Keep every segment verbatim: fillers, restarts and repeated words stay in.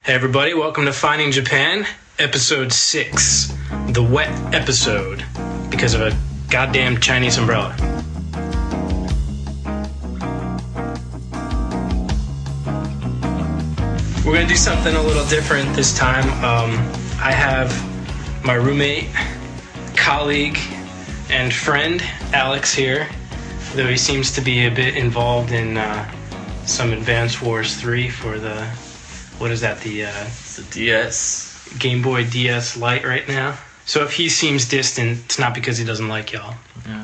Hey everybody, welcome to Finding Japan, episode six, the wet episode, because of a goddamn Chinese umbrella. We're going to do something a little different this time. Um, I have my roommate, colleague, and friend, Alex, here, though he seems to be a bit involved in uh, some Advance Wars three for the... What is that, the... Uh, the D S. Game Boy D S Lite right now. So if he seems distant, it's not because he doesn't like y'all. Yeah.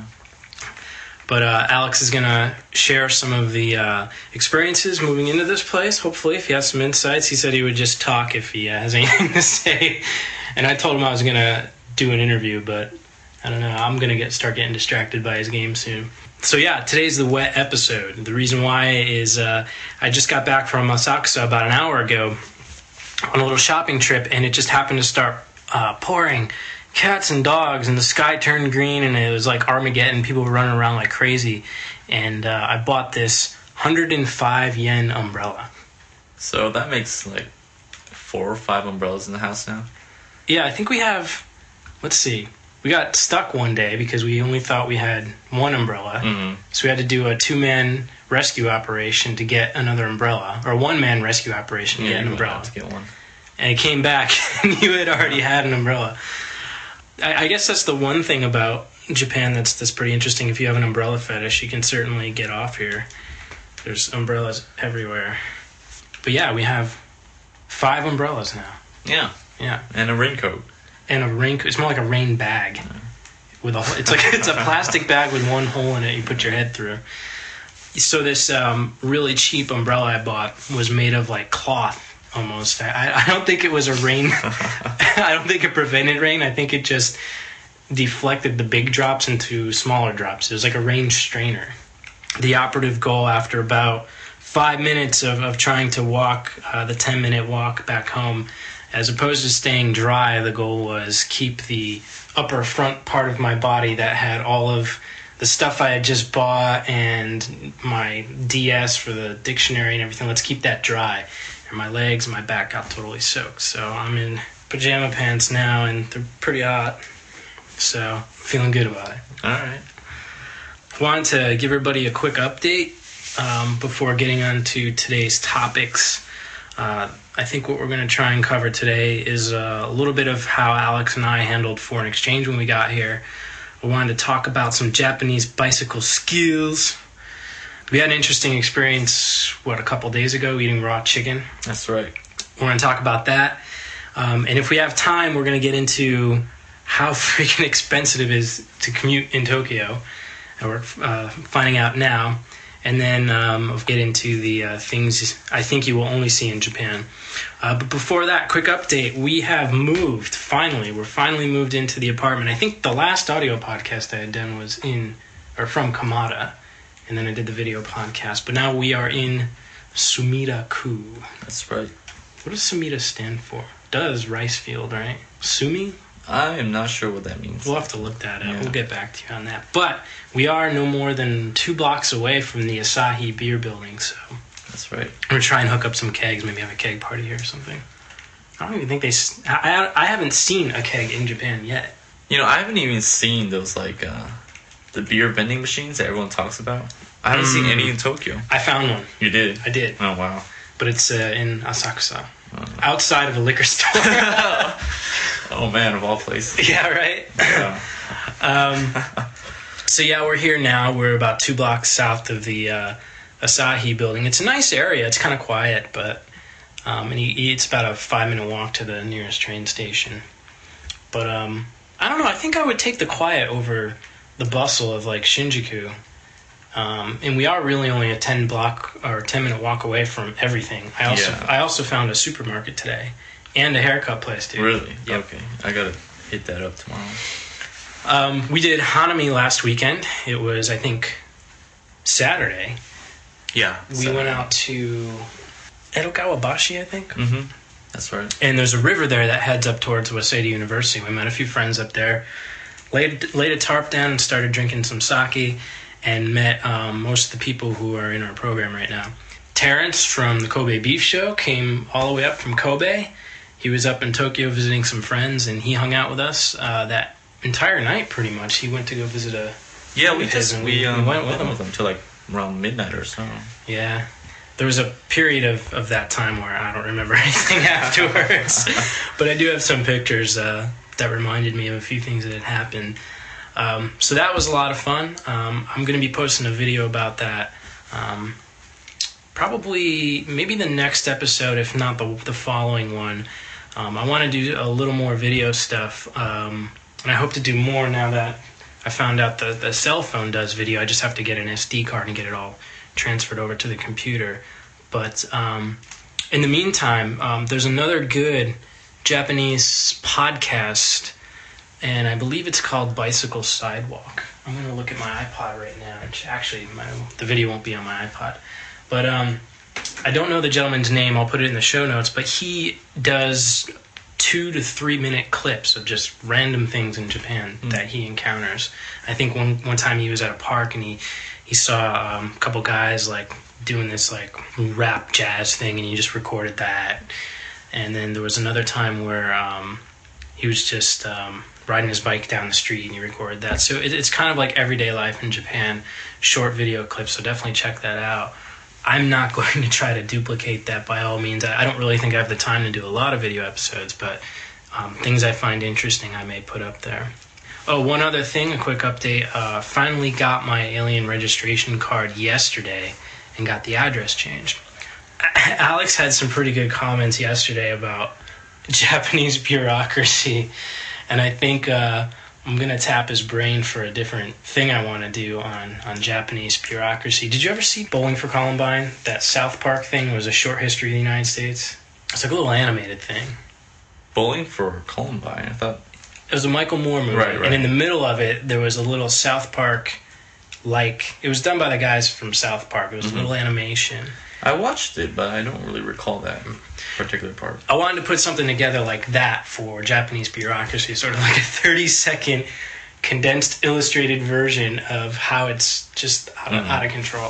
But uh, Alex is going to share some of the uh, experiences moving into this place, hopefully, if he has some insights. He said he would just talk if he uh, has anything to say. And I told him I was going to do an interview, but I don't know. I'm going to get start getting distracted by his game soon. So yeah, today's the wet episode. The reason why is uh, I just got back from Asakusa about an hour ago on a little shopping trip, and it just happened to start uh, pouring cats and dogs, and the sky turned green, and it was like Armageddon. People were running around like crazy, and uh, I bought this one hundred five yen umbrella. So that makes like four or five umbrellas in the house now? Yeah, I think we have, let's see. We got stuck one day because we only thought we had one umbrella. Mm-hmm. So we had to do a two-man rescue operation to get another umbrella, or a one-man rescue operation to yeah, get an umbrella. To get one. And it came back, and you had already had an umbrella. I, I guess that's the one thing about Japan that's that's pretty interesting. If you have an umbrella fetish, you can certainly get off here. There's umbrellas everywhere. But yeah, we have five umbrellas now. Yeah. Yeah. And a raincoat. And a rain, it's more like a rain bag. With a, it's like it's a plastic bag with one hole in it you put your head through. So this um, really cheap umbrella I bought was made of like cloth almost. I, I don't think it was a rain. I don't think it prevented rain. I think it just deflected the big drops into smaller drops. It was like a rain strainer. The operative goal after about five minutes of, of trying to walk, uh, the ten minute walk back home, as opposed to staying dry, the goal was keep the upper front part of my body that had all of the stuff I had just bought and my D S for the dictionary and everything. Let's keep that dry. And my legs and my back got totally soaked. So I'm in pajama pants now, and they're pretty hot. So feeling good about it. All right. Wanted to give everybody a quick update um, before getting on to today's topics. Uh, I think what we're going to try and cover today is uh, a little bit of how Alex and I handled foreign exchange when we got here. We wanted to talk about some Japanese bicycle skills. We had an interesting experience, what, a couple days ago, eating raw chicken. That's right. We're going to talk about that. Um, and if we have time, we're going to get into how freaking expensive it is to commute in Tokyo. And we're uh, finding out now. And then um, I'll get into the uh, things I think you will only see in Japan. Uh, but before that, quick update. We have moved, finally. We're finally moved into the apartment. I think the last audio podcast I had done was in, or from Kamada. And then I did the video podcast. But now we are in Sumida-ku. That's right. What does Sumida stand for? It does rice field, right? Sumi? I am not sure what that means. We'll have to look that up. Yeah. We'll get back to you on that. But we are no more than two blocks away from the Asahi beer building, so... That's right. I'm going to try and hook up some kegs, maybe have a keg party here or something. I don't even think they... I, I haven't seen a keg in Japan yet. You know, I haven't even seen those, like, uh, the beer vending machines that everyone talks about. I haven't mm. seen any in Tokyo. I found one. You did? I did. Oh, wow. But it's uh, in Asakusa. Oh. Outside of a liquor store. Oh, man, of all places. Yeah, right? Yeah. um, so, yeah, we're here now. We're about two blocks south of the uh, Asahi building. It's a nice area. It's kind of quiet, but um, and he, it's about a five-minute walk to the nearest train station. But um, I don't know. I think I would take the quiet over the bustle of, like, Shinjuku. Um, and we are really only a ten block or ten minute walk away from everything. I also yeah. I also found a supermarket today and a haircut place too. Really? Yep. Okay. I gotta hit that up tomorrow. Um, we did Hanami last weekend. It was, I think, Saturday. Yeah. We Saturday. went out to Edokawabashi, I think. Mm-hmm. That's right. And there's a river there that heads up towards Waseda University. We met a few friends up there, laid laid a tarp down and started drinking some sake. And met um, most of the people who are in our program right now. Terrence from the Kobe Beef Show came all the way up from Kobe. He was up in Tokyo visiting some friends, and he hung out with us uh, that entire night pretty much. He went to go visit a... Yeah, we just we, we, um, we went with him. with him till like around midnight or so. Yeah. There was a period of, of that time where I don't remember anything afterwards. But I do have some pictures uh, that reminded me of a few things that had happened. Um, so that was a lot of fun. Um, I'm going to be posting a video about that um, probably maybe the next episode, if not the, the following one. Um, I want to do a little more video stuff, um, and I hope to do more now that I found out the, the cell phone does video. I just have to get an S D card and get it all transferred over to the computer. But um, in the meantime, um, there's another good Japanese podcast, and I believe it's called Bicycle Sidewalk. I'm going to look at my iPod right now. Actually, my, the video won't be on my iPod. But um, I don't know the gentleman's name. I'll put it in the show notes. But he does two to three minute clips of just random things in Japan mm. that he encounters. I think one one time he was at a park and he, he saw um, a couple guys like doing this like rap jazz thing, and he just recorded that. And then there was another time where um, he was just um, riding his bike down the street and he recorded that. So it, it's kind of like everyday life in Japan, short video clips. So definitely check that out. I'm not going to try to duplicate that by all means. I don't really think I have the time to do a lot of video episodes, but um, things I find interesting I may put up there. Oh, one other thing, a quick update. Uh, finally got my alien registration card yesterday and got the address changed. Alex had some pretty good comments yesterday about Japanese bureaucracy, and I think uh, I'm going to tap his brain for a different thing I want to do on, on Japanese bureaucracy. Did you ever see Bowling for Columbine? That South Park thing was a short history of the United States. It's like a little animated thing. Bowling for Columbine? I thought... It was a Michael Moore movie. Right, right. And in the middle of it, there was a little South Park, like... It was done by the guys from South Park. It was mm-hmm. a little animation. I watched it, but I don't really recall that particular part. I wanted to put something together like that for Japanese bureaucracy, sort of like a thirty-second condensed illustrated version of how it's just out of, mm-hmm. out of control.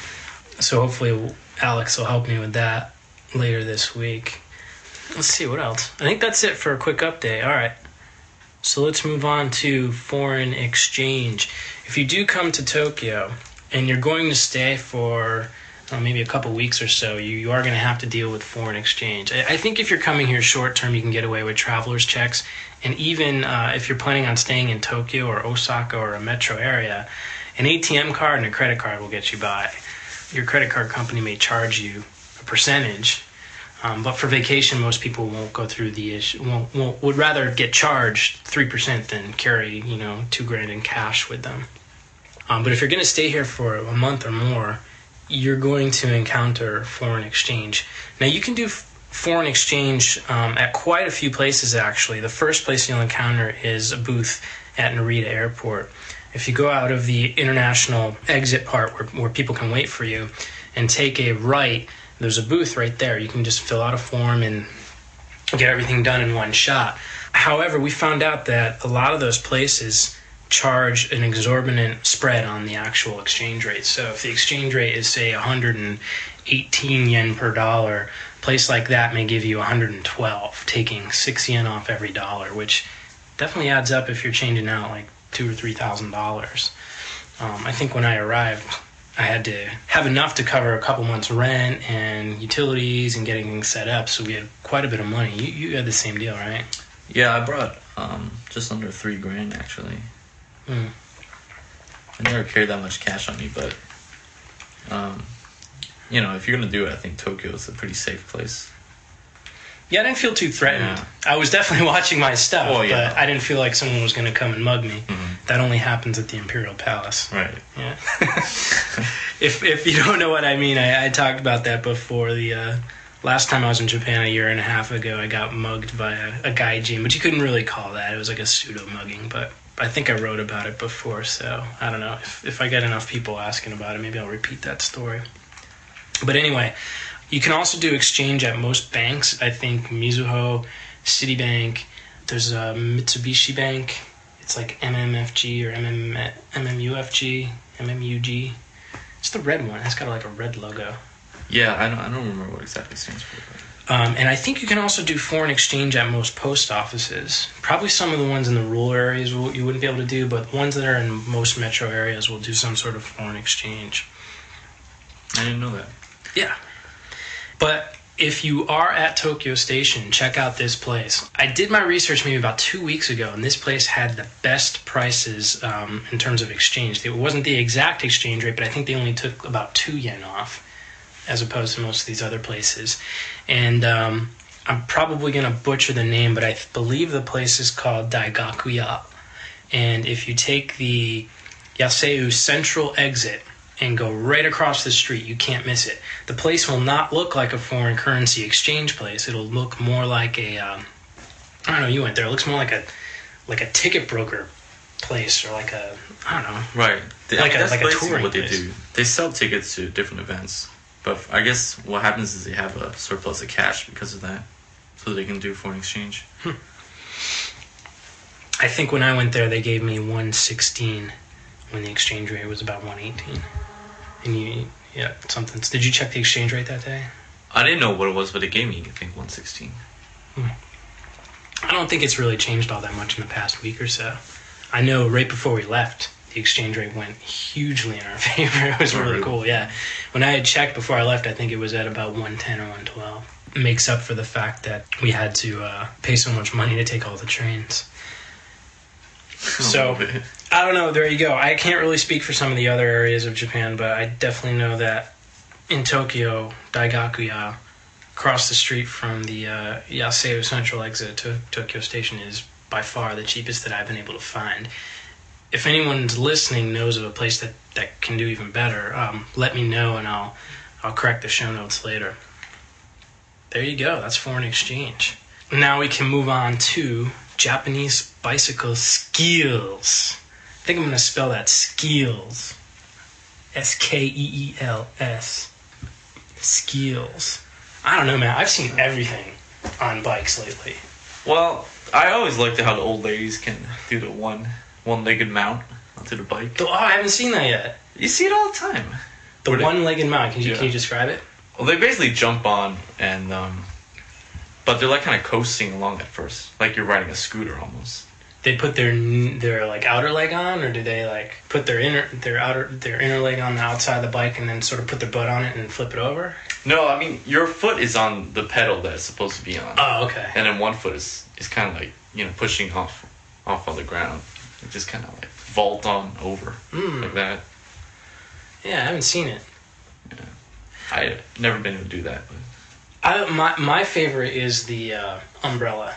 So hopefully Alex will help me with that later this week. Let's see, what else? I think that's it for a quick update. All right. So let's move on to foreign exchange. If you do come to Tokyo and you're going to stay for... Uh, maybe a couple weeks or so, you, you are going to have to deal with foreign exchange. I, I think if you're coming here short term, you can get away with traveler's checks. And even uh, if you're planning on staying in Tokyo or Osaka or a metro area, an A T M card and a credit card will get you by. Your credit card company may charge you a percentage, um, but for vacation, most people won't go through the issue. Won't, won't, would rather get charged three percent than carry, you know, two grand in cash with them. Um, but if you're going to stay here for a month or more, you're going to encounter foreign exchange. Now, you can do f- foreign exchange um, at quite a few places, actually. The first place you'll encounter is a booth at Narita Airport. If you go out of the international exit part where, where people can wait for you and take a right, there's a booth right there. You can just fill out a form and get everything done in one shot. However, we found out that a lot of those places charge an exorbitant spread on the actual exchange rate. So if the exchange rate is, say, one hundred eighteen yen per dollar, a place like that may give you one hundred twelve, taking six yen off every dollar, which definitely adds up if you're changing out like two or three thousand dollars. Um, I think when I arrived, I had to have enough to cover a couple months' rent and utilities and getting things set up, so we had quite a bit of money. You you had the same deal, right? Yeah, I brought um, just under three grand actually. Mm. I never carried that much cash on me, but um, you know, if you're gonna do it, I think Tokyo is a pretty safe place. Yeah, I didn't feel too threatened. Yeah. I was definitely watching my stuff, well, yeah. but I didn't feel like someone was gonna come and mug me. Mm-hmm. That only happens at the Imperial Palace. Right. Yeah. if if you don't know what I mean, I, I talked about that before. The uh, last time I was in Japan a year and a half ago, I got mugged by a, a gaijin, but you couldn't really call that. It was like a pseudo mugging, but I think I wrote about it before, so I don't know. If, if I get enough people asking about it, maybe I'll repeat that story. But anyway, you can also do exchange at most banks. I think Mizuho, Citibank, there's a Mitsubishi Bank. It's like M M F G or M M U F G, M M U G. It's the red one. It's got like a red logo. Yeah, I don't, I don't remember what exactly it stands for. But... Um, and I think you can also do foreign exchange at most post offices. Probably some of the ones in the rural areas will, you wouldn't be able to do, but ones that are in most metro areas will do some sort of foreign exchange. I didn't know that. Yeah. But if you are at Tokyo Station, check out this place. I did my research maybe about two weeks ago, and this place had the best prices um, in terms of exchange. It wasn't the exact exchange rate, but I think they only took about two yen off, as opposed to most of these other places. And um, I'm probably going to butcher the name, but I th- believe the place is called Daigakuya. And if you take the Yaseu Central exit and go right across the street, you can't miss it. The place will not look like a foreign currency exchange place. It'll look more like a, um, I don't know, you went there. It looks more like a like a ticket broker place, or like a, I don't know. Right. They, like I mean, a, that's like a basically touring what they place. do. They sell tickets to different events. But I guess what happens is they have a surplus of cash because of that. So they can do foreign exchange. Hmm. I think when I went there, they gave me one sixteen when the exchange rate was about one eighteen. And you, yeah, something. Did you check the exchange rate that day? I didn't know what it was, but it gave me, I think, one sixteen. Hmm. I don't think it's really changed all that much in the past week or so. I know right before we left, the exchange rate went hugely in our favor. It was really cool, yeah. When I had checked before I left, I think it was at about one ten or one twelve. It makes up for the fact that we had to uh, pay so much money to take all the trains. So, I don't know, there you go. I can't really speak for some of the other areas of Japan, but I definitely know that in Tokyo, Daigakuya, across the street from the uh, Yaseu Central exit to Tokyo Station, is by far the cheapest that I've been able to find. If anyone's listening knows of a place that, that can do even better, um, let me know and I'll I'll correct the show notes later. There you go. That's foreign exchange. Now we can move on to Japanese bicycle skills. I think I'm going to spell that skills. S K E E L S. Skills. I don't know, man. I've seen everything on bikes lately. Well, I always liked how the old ladies can do the one one-legged mount onto the bike. Oh, I haven't seen that yet. You see it all the time. The Where they- one-legged mount. Can you, Yeah. can you describe it? Well, they basically jump on and, um, but they're like kind of coasting along at first, like you're riding a scooter almost. They put their their like outer leg on, or do they like put their inner their outer their inner leg on the outside of the bike and then sort of put their butt on it and flip it over? No, I mean your foot is on the pedal that it's supposed to be on, Oh, okay. and then one foot is is kind of like you know pushing off off on the ground, it just kind of like vault on over Mm. like that. Yeah, I haven't seen it. Yeah. I've never been able to do that, but I my my favorite is the uh, umbrella.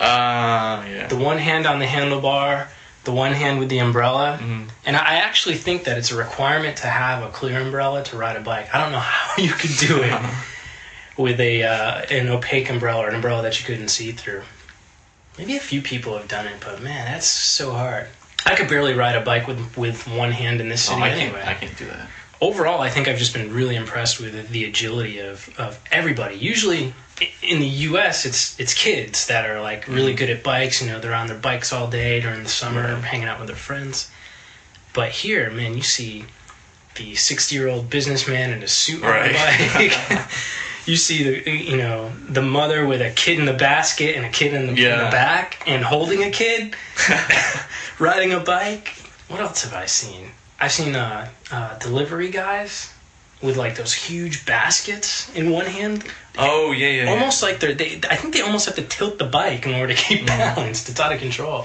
uh yeah. The one hand on the handlebar, the one hand with the umbrella. Mm-hmm. And I actually think that it's a requirement to have a clear umbrella to ride a bike. I don't know how you could do it with a uh, an opaque umbrella or an umbrella that you couldn't see through. Maybe a few people have done it, but man, that's so hard. I could barely ride a bike with with one hand in this Oh, city I anyway. can't. I can't do that. Overall, I think I've just been really impressed with the agility of, of everybody. Usually, i- in the U S, it's it's kids that are like really good at bikes. You know, they're on their bikes all day during the summer, Right. hanging out with their friends. But here, man, you see the sixty-year-old businessman in a suit Right. on a bike. You see the you know the mother with a kid in the basket and a kid in the, in Yeah. the back and holding a kid, riding a bike. What else have I seen? I've seen uh, uh, delivery guys with like those huge baskets in one hand, Oh yeah, yeah. yeah. almost like they're. They, I think they almost have to tilt the bike in order to keep balanced. It's out of control.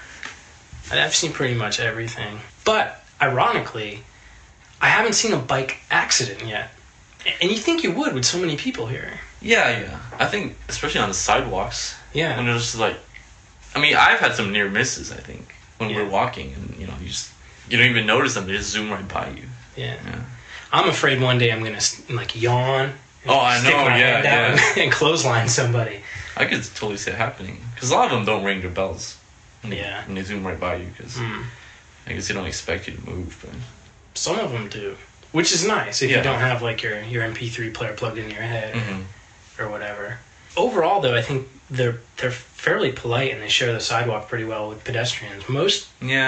And I've seen pretty much everything, but ironically, I haven't seen a bike accident yet. And you think you would with so many people here? Yeah, yeah. I think especially on the sidewalks. Yeah. When there's like, I mean, I've had some near misses. I think when Yeah. we're walking, and you know, you just you don't even notice them; they just zoom right by you. Yeah. Yeah. I'm afraid one day I'm gonna like yawn. And Oh, I stick know, my yeah, head down yeah. and clothesline somebody. I could totally see it happening because a lot of them don't ring their bells. When they, Yeah. when they zoom right by you, because Mm. I guess they don't expect you to move. But Some of them do, which is nice if Yeah. you don't have like your, your M P three player plugged in your head Mhm. or whatever. Overall, though, I think they're they're fairly polite and they share the sidewalk pretty well with pedestrians. Most yeah,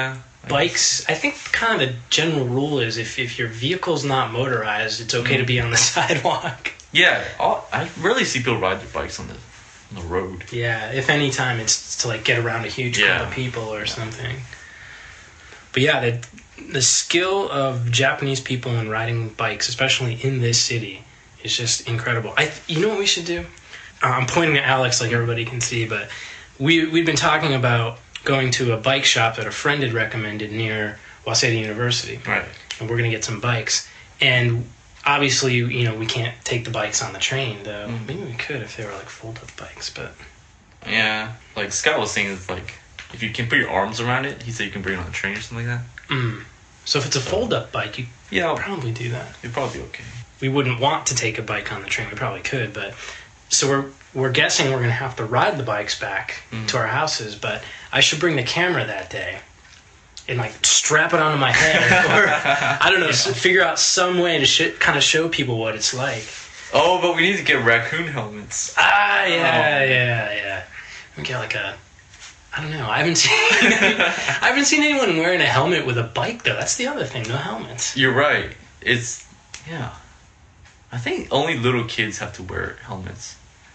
bikes, I think kind of the general rule is if, if your vehicle's not motorized, it's okay mm. to be on the sidewalk. Yeah, all, I rarely see people ride their bikes on the on the road. Yeah, if any time it's to like get around a huge yeah. crowd of people or yeah. something. But yeah, the, the skill of Japanese people in riding bikes, especially in this city, is just incredible. I, you know what we should do? Uh, I'm pointing at Alex like everybody can see, but we, we'd been talking about going to a bike shop that a friend had recommended near Waseda University. Right. And we're going to get some bikes. And obviously, you know, we can't take the bikes on the train, though. Mm. Maybe we could if they were, like, fold-up bikes, but... Yeah. Like, Scott was saying, it's like, if you can put your arms around it, he said you can bring it on the train or something like that. Mm. So if it's a fold-up bike, you yeah, could probably do that. It'd probably be okay. We wouldn't want to take a bike on the train. We probably could, but... So we're we're guessing we're going to have to ride the bikes back mm. to our houses, but I should bring the camera that day. And, like, strap it onto my head. Or, I don't know, yeah. so figure out some way to sh- kind of show people what it's like. Oh, but we need to get raccoon helmets. Ah, yeah, oh. yeah, yeah. We get, like, a... I don't know. I haven't seen I haven't seen anyone wearing a helmet with a bike, though. That's the other thing. No helmets. You're right. It's... Yeah. I think only little kids have to wear helmets.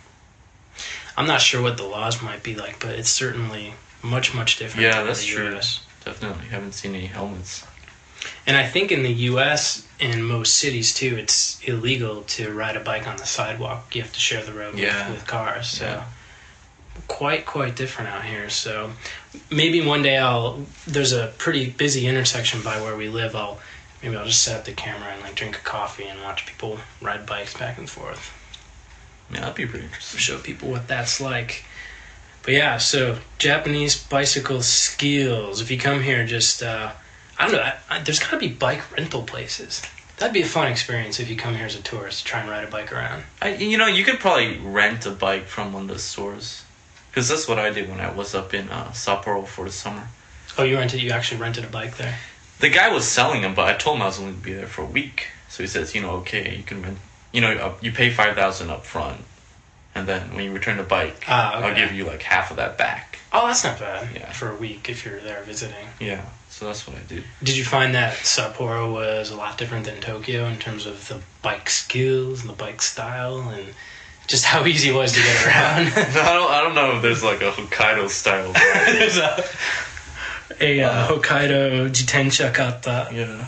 I'm not sure what the laws might be like, but it's certainly much, much different yeah, than that's the true. U S Definitely haven't seen any helmets. And I think in the U S, in most cities too, it's illegal to ride a bike on the sidewalk. You have to share the road yeah. with, with cars. So yeah. quite, quite different out here. So maybe one day I'll, there's a pretty busy intersection by where we live. I'll, maybe I'll just set up the camera and like drink a coffee and watch people ride bikes back and forth. Yeah, that'd be pretty interesting. Show people what that's like. But yeah, so Japanese bicycle skills. If you come here, just, uh, I don't know, I, I, there's got to be bike rental places. That'd be a fun experience if you come here as a tourist to try and ride a bike around. I, you know, you could probably rent a bike from one of the stores. Because that's what I did when I was up in uh, Sapporo for the summer. Oh, you rented, you actually rented a bike there? The guy was selling them, but I told him I was only going to be there for a week. So he says, you know, okay, you can rent, you know, you pay five thousand dollars up front. And then when you return the bike, ah, okay. I'll give you like half of that back. Oh, that's not bad. Yeah. For a week if you're there visiting. Yeah, so that's what I did. Did you find that Sapporo was a lot different than Tokyo in terms of the bike skills and the bike style and just how easy it was to get around? no, I don't. I don't know if there's like a Hokkaido style. There's a, a uh, uh, Hokkaido jitensha kata. Yeah.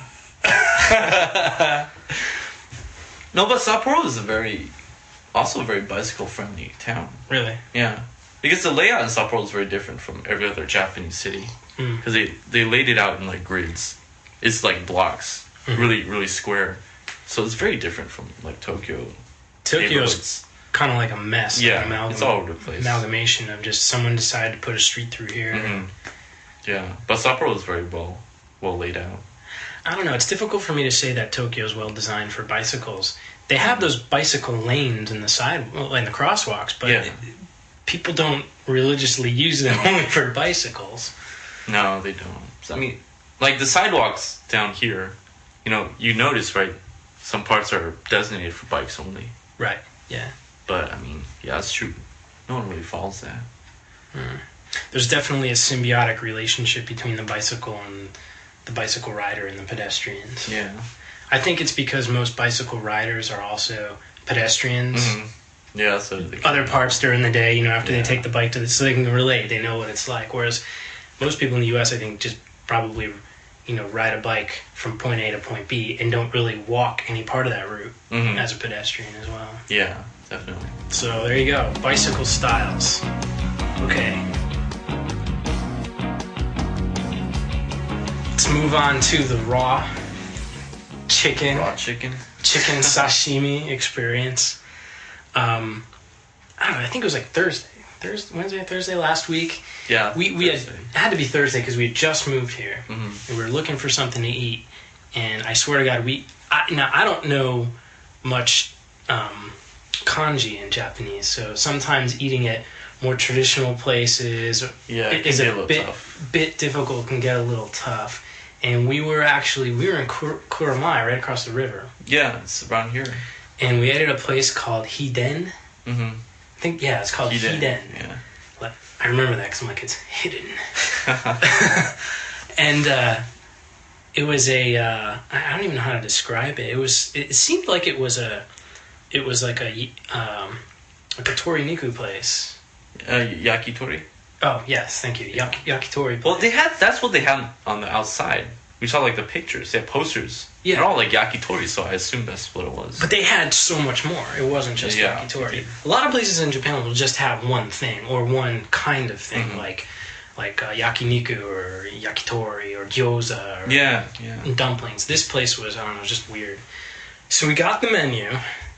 No, but Sapporo is a very. Also a very bicycle-friendly town. Really? Yeah. Because the layout in Sapporo is very different from every other Japanese city. Because mm. they, they laid it out in, like, grids. It's, like, blocks. Mm-hmm. Really, really square. So it's very different from, like, Tokyo. Tokyo's kind of like a mess. Yeah, like amalgam- it's all over the place. Amalgamation of just someone decided to put a street through here. Mm-hmm. Yeah. But Sapporo is very well, well laid out. I don't know. It's difficult for me to say that Tokyo is well designed for bicycles. They have those bicycle lanes in the side, well, in the crosswalks, but yeah. it, people don't religiously use them only for bicycles. No, they don't. I mean, like the sidewalks down here, you know, you notice, right? Some parts are designated for bikes only. Right. Yeah. But I mean, yeah, that's true. No one really follows that. Hmm. There's definitely a symbiotic relationship between the bicycle and the bicycle rider and the pedestrians. Yeah. I think it's because most bicycle riders are also pedestrians. Mm-hmm. Yeah, so other parts during the day, you know, after yeah. they take the bike to the, so they can relate, they know what it's like. Whereas most people in the U S, I think, just probably, you know, ride a bike from point A to point B and don't really walk any part of that route mm-hmm. as a pedestrian as well. Yeah, definitely. So there you go, bicycle styles. Okay. Let's move on to the raw chicken. Raw chicken. Chicken sashimi experience. Um, I don't know. I think it was like Thursday, Thursday, Wednesday, Thursday last week. Yeah. We we had it had to be Thursday because we had just moved here mm-hmm. and we were looking for something to eat. And I swear to God, we I, now I don't know much um, kanji in Japanese, so sometimes eating at more traditional places yeah, it is a, a, a bit tough. bit difficult. Can get a little tough. And we were actually, we were in Kur- Kuramai, right across the river. Yeah, it's around here. And we ate at a place called Hiden. Mm-hmm. I think, yeah, it's called Hiden. Hiden. Yeah. Like, I remember that because I'm like, it's hidden. and uh, it was a uh, I don't even know how to describe it. It was it seemed like it was a it was like a um, like a toriniku place. Uh, yakitori. Oh yes, thank you. Yak- yakitori. Well, they had that's what they had on the outside. We saw like the pictures. They had posters. Yeah. They're all like yakitori, so I assume that's what it was. But they had so much more. It wasn't just Yeah. yakitori. A lot of places in Japan will just have one thing or one kind of thing, Mhm. like like uh, yakiniku or yakitori or gyoza or Yeah, yeah. dumplings. This place was, I don't know, just weird. So we got the menu,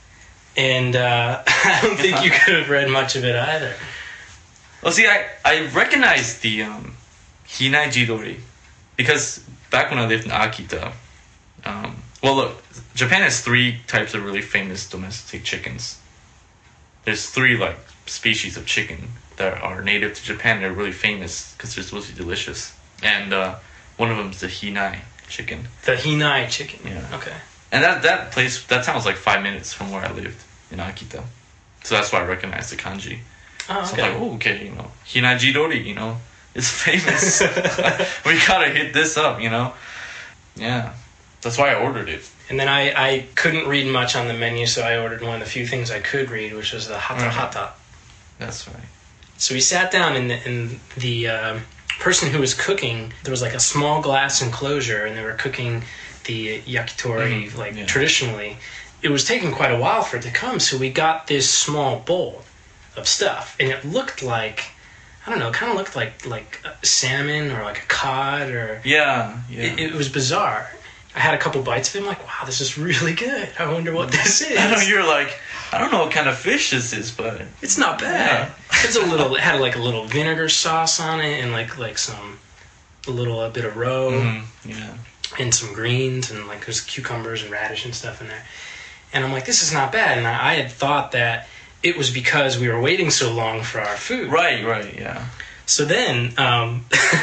and uh, I don't think you could have read much of it either. Well, see, I, I recognized the um, Hinai Jidori because back when I lived in Akita, um, well, look, Japan has three types of really famous domestic chickens. There's three like species of chicken that are native to Japan. They're really famous because they're supposed to be delicious, and uh, one of them is the Hinai chicken. The Hinai chicken. Yeah. Okay. And that that place that town was like five minutes from where I lived in Akita, so that's why I recognized the kanji. Oh, So okay. I'm like, oh, okay, you know, Hinai Jidori, you know, it's famous. We gotta hit this up, you know. Yeah, that's why I ordered it. And then I, I couldn't read much on the menu, so I ordered one of the few things I could read, which was the hata hata. That's right. So we sat down, and the, and the uh, person who was cooking, there was like a small glass enclosure, and they were cooking the yakitori Mhm, like yeah. traditionally. It was taking quite a while for it to come, so we got this small bowl of stuff, and it looked like, I don't know, it kind of looked like like salmon or like a cod or Yeah, yeah. it, it was bizarre. I had a couple bites of it. I'm like, wow, this is really good. I wonder what this is. I know you're like, I don't know what kind of fish this is, but It's not bad. It's a little. It had like a little vinegar sauce on it, and like like some a little a bit of roe, Mhm, yeah. and some greens, and like there's cucumbers and radish and stuff in there. And I'm like, this is not bad. And I, I had thought that it was because we were waiting so long for our food. Right, right, yeah. So then um,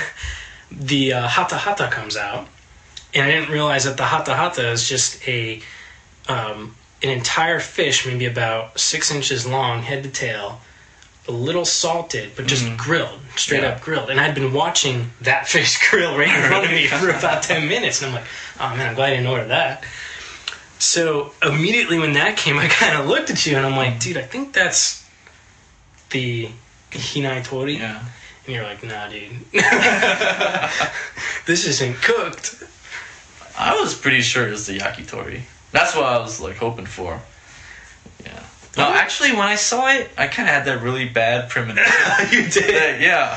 the uh, hata hata comes out, and I didn't realize that the hata hata is just a um, an entire fish, maybe about six inches long, head to tail, a little salted, but just Mhm. grilled, straight Yeah. up grilled. And I'd been watching that fish grill right in front of me for about ten minutes, and I'm like, oh man, I'm glad I didn't order that. So immediately when that came, I kind of looked at you, and I'm like, dude, I think that's the Hinai Tori. Yeah. And you're like, nah, dude. This isn't cooked. I was pretty sure it was the yakitori. That's what I was like hoping for. Yeah. No, actually, when I saw it, I kind of had that really bad premonition. You did. That- yeah.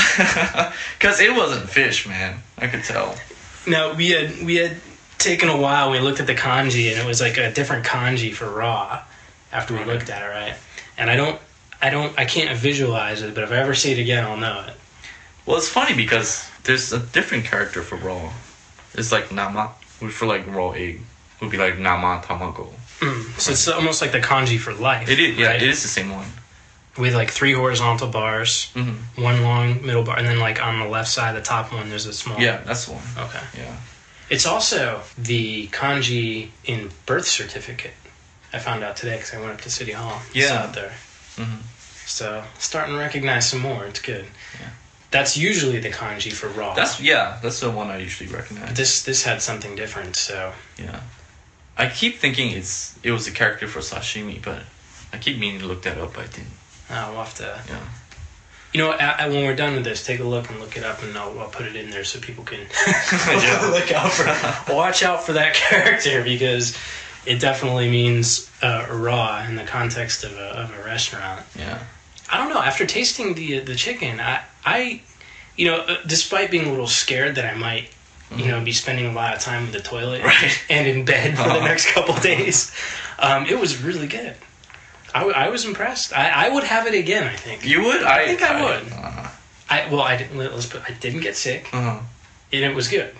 Because it wasn't fish, man. I could tell. No, we had we had taken a while. We looked at the kanji, and it was like a different kanji for raw. After we Right. looked at it, right? And I don't, I don't, I can't visualize it. But if I ever see it again, I'll know it. Well, it's funny because there's a different character for raw. It's like nama, which for like raw egg would be like nama tamago. Mm. So it's almost like the kanji for life. It is, yeah, right? it is the same one. With like three horizontal bars, Mm-hmm. one long middle bar, and then like on the left side, the top one, there's a small. Yeah, that's the one. Okay. Yeah. It's also the kanji in birth certificate. I found out today because I went up to City Hall. Yeah. Saw it there. Mm-hmm. So starting to recognize some more. It's good. Yeah. That's usually the kanji for raw. That's yeah, that's the one I usually recognize. this. This had something different. So Yeah. I keep thinking it's it was a character for sashimi, but I keep meaning to look that up. I didn't. uh, we'll have to. Yeah. You know, I, I, when we're done with this, take a look and look it up, and I'll, I'll put it in there so people can Yeah. look out for. Watch out for that character because it definitely means uh, raw in the context of a, of a restaurant. Yeah. I don't know. After tasting the the chicken, I, I, you know, uh, despite being a little scared that I might, you know, be spending a lot of time in the toilet Right. and in bed for the Uh-huh. next couple days, um, it was really good. I, w- I was impressed. I, I would have it again. I think. You would? I, I think I would. Uh, I well, I didn't. Let's put. I didn't get sick, uh-huh. and it was good.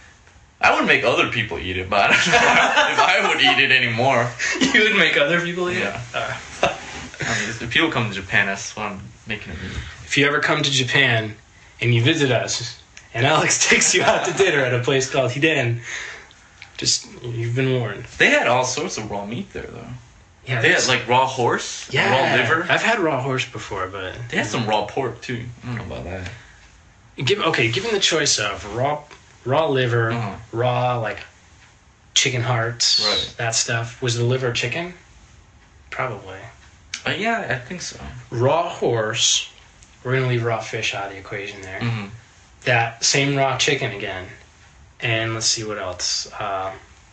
I would make other people eat it, but I don't know if I would eat it anymore. You would make other people eat Yeah. it. Uh, I mean, if people come to Japan, that's what I'm making it eat. if you ever come to Japan and you visit us, and Alex takes you out to dinner at a place called Hiden, just you've been warned. They had all sorts of raw meat there, though. Yeah, They had that's- like raw horse, yeah. raw liver. I've had raw horse before, but They had some raw pork too. I don't know about that. Give okay, given the choice of raw raw liver, Uh-huh. raw like chicken hearts, Right. that stuff. Was the liver chicken? Probably. Uh, yeah, I think so. Raw horse. We're gonna leave raw fish out of the equation there. Mm-hmm. That same raw chicken again, and let's see what else. Uh,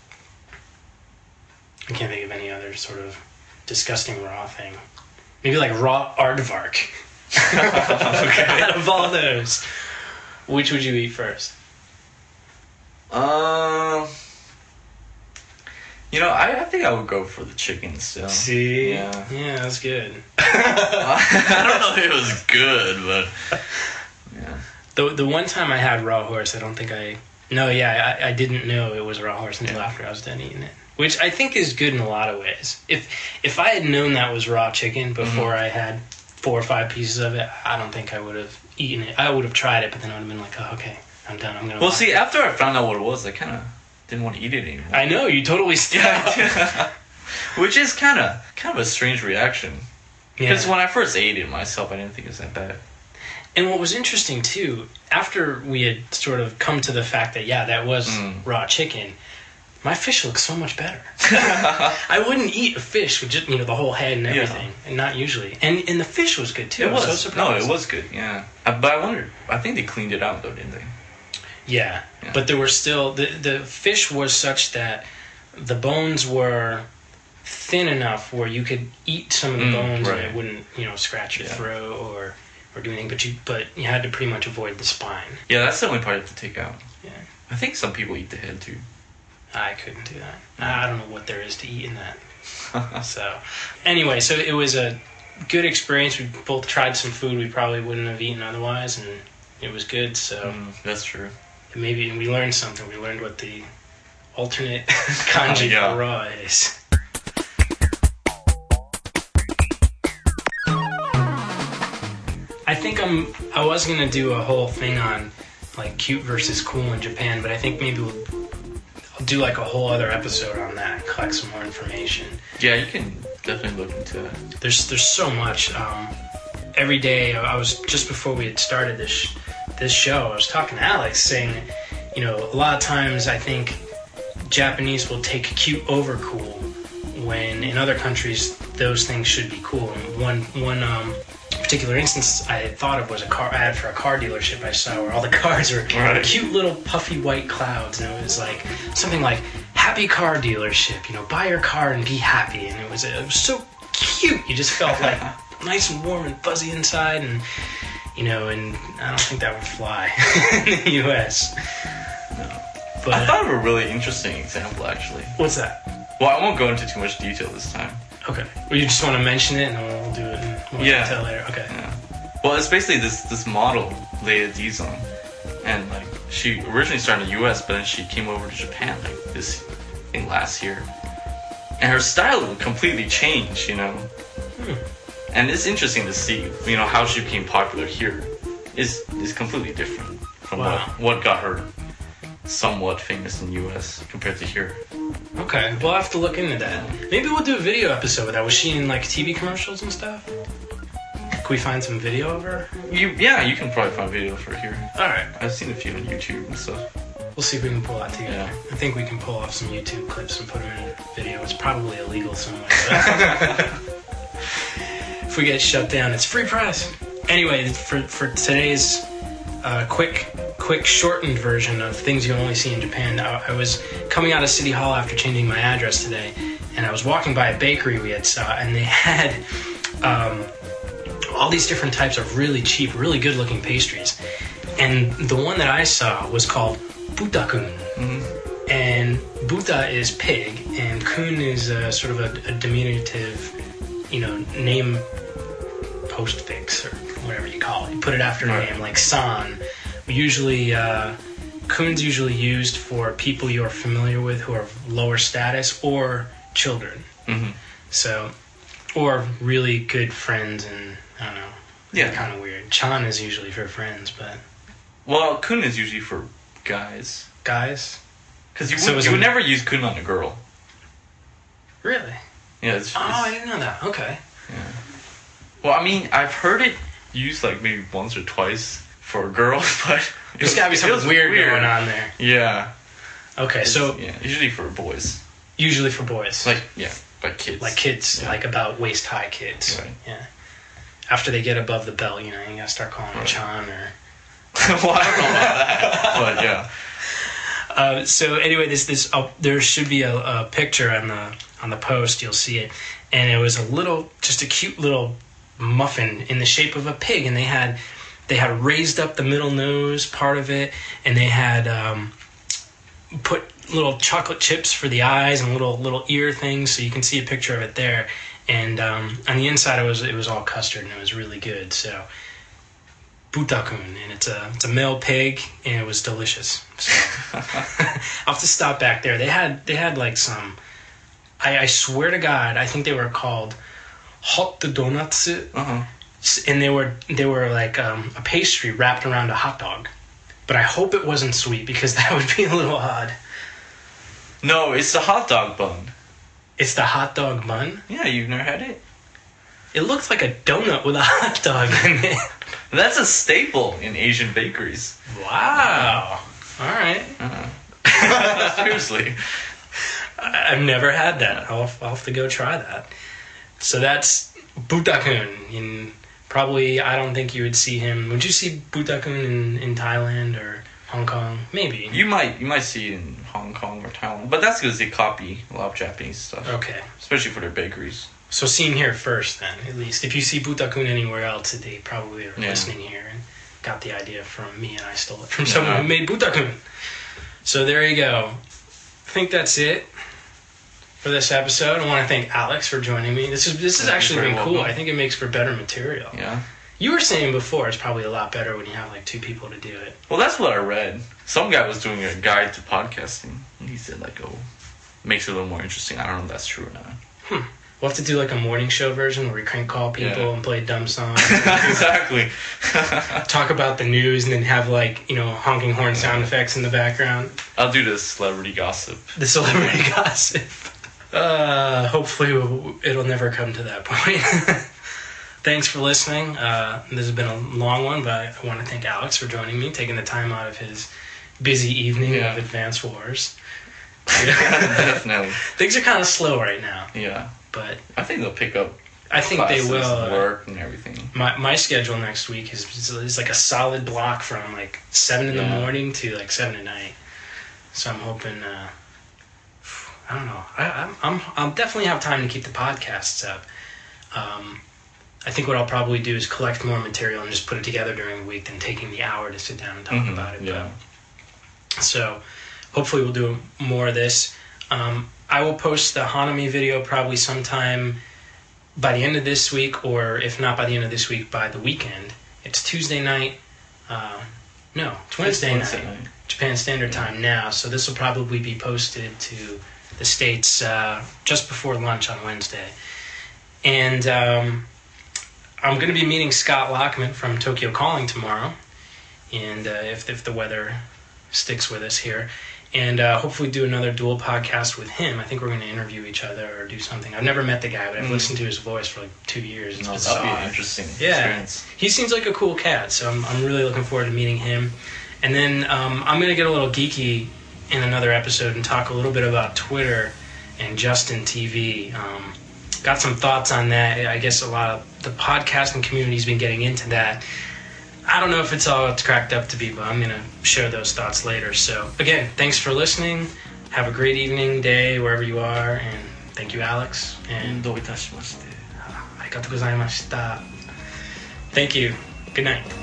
I can't think of any other sort of disgusting raw thing. Maybe like raw aardvark. Okay. Out of all those, which would you eat first? Uh, you know, I, I think I would go for the chicken still. See? Yeah. Yeah, that's good. I don't know if it was good, but yeah. The the one time I had raw horse, I don't think I... No, yeah, I, I didn't know it was raw horse until Yeah. after I was done eating it. Which I think is good in a lot of ways. If if I had known that was raw chicken before Mm-hmm. I had four or five pieces of it, I don't think I would have eaten it. I would have tried it, but then I would have been like, oh, okay, I'm done. I'm gonna. Well, walk. see, after I found out what it was, I kind of didn't want to eat it anymore. I know you totally stopped. Yeah. Which is kind of kind of a strange reaction. Because Yeah. when I first ate it myself, I didn't think it was that bad. And what was interesting too, after we had sort of come to the fact that yeah, that was Mm. raw chicken, my fish looked so much better. I wouldn't eat a fish with just you know the whole head and Yeah. everything, and not usually. And and the fish was good too. It I was was. so no, surprised. it was good, yeah. Uh, but I wondered, I think they cleaned it out though, didn't they? Yeah, Yeah. but there were still the the fish was such that the bones were thin enough where you could eat some of the Mm, bones right. and it wouldn't you know scratch your Yeah. throat or or do anything. But you but you had to pretty much avoid the spine. Yeah, that's the only part you have to take out. Yeah. I think some people eat the head too. I couldn't do that. I don't know what there is to eat in that. So, anyway, so it was a good experience. We both tried some food we probably wouldn't have eaten otherwise, and it was good. So Mm, that's true. maybe we learned something. We learned what the alternate kanji Yeah. for raw is. I think I'm. I was gonna do a whole thing on like cute versus cool in Japan, but I think maybe we'll I'll do like a whole other episode on that and collect some more information. Yeah, you can definitely look into that. There's there's so much. Um, every day, I was just before we had started this this show. I was talking to Alex, saying, you know, a lot of times I think Japanese will take cute over cool, when in other countries those things should be cool. And one one um, particular instance I had thought of was a car ad for a car dealership I saw where all the cars were Right. cute little puffy white clouds, and it was like something like "Happy Car Dealership," you know, buy your car and be happy, and it was it was so cute. You just felt like nice and warm and fuzzy inside, and you know, and I don't think that would fly in the U S. But I thought of a really interesting example, actually. what's that? Well, I won't go into too much detail this time. Okay. Well, you just want to mention it, and then we'll do it in more Yeah. detail later. Okay. Yeah. Well, it's basically this this model, Leia Dizon, and like she originally started in the U S, but then she came over to Japan like this, I think last year, and her style completely changed, you know. Hmm. And it's interesting to see, you know, how she became popular here is is completely different from Wow. what what got her somewhat famous in the U S compared to here. Okay. We'll have to look into that. Maybe we'll do a video episode with that. Was she in like T V commercials and stuff? Can we find some video of her? You, yeah, you can probably find videos for here. All right. I've seen a few on YouTube and stuff. We'll see if we can pull that together. Yeah. I think we can pull off some YouTube clips and put them in a video. It's probably illegal somewhere. but- if we get shut down, it's free press. Anyway, for for today's uh, quick, quick shortened version of things you only see in Japan, I, I was coming out of City Hall after changing my address today, and I was walking by a bakery we had saw, and they had um, all these different types of really cheap, really good-looking pastries. And the one that I saw was called Butakun. Mm-hmm. And Buta is pig, and kun is uh, sort of a, a diminutive, you know, name postfix or whatever you call it. You put it after a Right. name, like san. We usually, uh, kun's usually used for people you're familiar with who are lower status or children. Mm-hmm. So, or really good friends, and I don't know. Yeah. Kind of weird. Chan is usually for friends, but Well, kun is usually for guys. guys, Because you, So would, is you would it- never use kun on a girl. really? Yeah, it's, Oh, I it's didn't know that. Okay. yeah. Well, I mean, I've heard it used like maybe once or twice for a girl, but there's got to be something weird, weird going on there. Yeah. Okay, it's, so yeah, usually for boys. Usually for boys. Like yeah, like kids. Like kids, yeah. like about waist high kids. Right. Yeah. After they get above the belt, you know, you gotta start calling them right. Chan or. Well, I don't know about that, but yeah. Uh, so anyway, this this uh, there should be a, a picture on the on the post. You'll see it, and it was a little, just a cute little muffin in the shape of a pig, and they had they had raised up the middle nose part of it, and they had um, put little chocolate chips for the eyes and little little ear things, so you can see a picture of it there. And um, on the inside, it was it was all custard, and it was really good. So. Butakun, and it's a it's a male pig, and it was delicious. So I'll have to stop back there. They had they had like some. I, I swear to God, I think they were called hot donuts, uh-huh. and they were they were like um, a pastry wrapped around a hot dog. But I hope it wasn't sweet because that would be a little odd. No, it's the hot dog bun. It's the hot dog bun? Yeah, you've never had it? It looked like a donut with a hot dog in it. That's a staple in Asian bakeries. Wow. All right. Uh-huh. Seriously. I've never had that. I'll, I'll have to go try that. So that's Butakun. In probably, I don't think you would see him. Would you see Butakun in, in Thailand or Hong Kong? Maybe. You might you might see it in Hong Kong or Thailand, but that's because they copy a lot of Japanese stuff. Okay. Especially for their bakeries. So seen here first, then, at least. If you see Butakun anywhere else, they probably are yeah. listening here and got the idea from me, and I stole it from yeah. someone who made Butakun. So there you go. I think that's it for this episode. I want to thank Alex for joining me. This is this has actually been cool. Welcome. I think it makes for better material. Yeah. You were saying before it's probably a lot better when you have like two people to do it. Well, that's what I read. Some guy was doing a guide to podcasting, and he said like, "Oh, makes it a little more interesting." I don't know if that's true or not. Hmm. We'll have to do like a morning show version where we crank call people yeah. and play dumb songs. Exactly. Talk about the news and then have like, you know, honking horn sound effects in the background. I'll do the celebrity gossip. The celebrity gossip. Uh, hopefully it'll never come to that point. Thanks for listening. Uh, this has been a long one, but I want to thank Alex for joining me, taking the time out of his busy evening yeah. of Advance Wars. Definitely. Things are kind of slow right now. Yeah. But I think they'll pick up. I think they will. And work and everything. My my schedule next week is is like a solid block from like seven in yeah. the morning to like seven at night. So I'm hoping. Uh, I don't know. I, I'm I'm I'll definitely have time to keep the podcasts up. Um, I think what I'll probably do is collect more material and just put it together during the week than taking the hour to sit down and talk mm-hmm. about it. Yeah. But, so hopefully we'll do more of this. Um, I will post the Hanami video probably sometime by the end of this week, or if not by the end of this week, by the weekend. It's Tuesday night. Uh, no, it's Wednesday, it's Wednesday night, night, Japan Standard Time now. So this will probably be posted to the States uh, just before lunch on Wednesday. And um, I'm going to be meeting Scott Lockman from Tokyo Calling tomorrow, and uh, if if the weather sticks with us here. And uh, hopefully do another dual podcast with him. I think we're going to interview each other or do something. I've never met the guy, but I've mm. listened to his voice for like two years. It's no, bizarre. That'd be an interesting yeah. experience. He seems like a cool cat, so I'm, I'm really looking forward to meeting him. And then um, I'm going to get a little geeky in another episode and talk a little bit about Twitter and Justin T V. Um, got some thoughts on that. I guess a lot of the podcasting community's been getting into that. I don't know if it's all it's cracked up to be, but I'm going to share those thoughts later. So, again, thanks for listening. Have a great evening, day, wherever you are. And thank you, Alex. And どういたしまして。 ありがとうございました. Thank you. Good night.